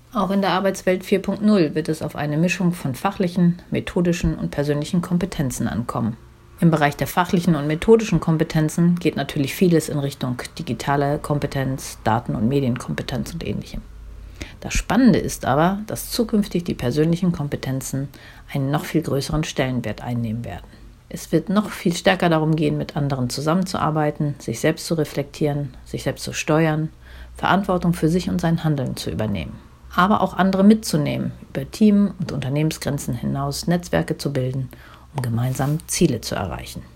Auch in der Arbeitswelt 4.0 wird es auf eine Mischung von fachlichen, methodischen und persönlichen Kompetenzen ankommen. Im Bereich der fachlichen und methodischen Kompetenzen geht natürlich vieles in Richtung digitale Kompetenz, Daten- und Medienkompetenz und Ähnlichem. Das Spannende ist aber, dass zukünftig die persönlichen Kompetenzen einen noch viel größeren Stellenwert einnehmen werden. Es wird noch viel stärker darum gehen, mit anderen zusammenzuarbeiten, sich selbst zu reflektieren, sich selbst zu steuern, Verantwortung für sich und sein Handeln zu übernehmen. Aber auch andere mitzunehmen, über Team- und Unternehmensgrenzen hinaus Netzwerke zu bilden, um gemeinsam Ziele zu erreichen.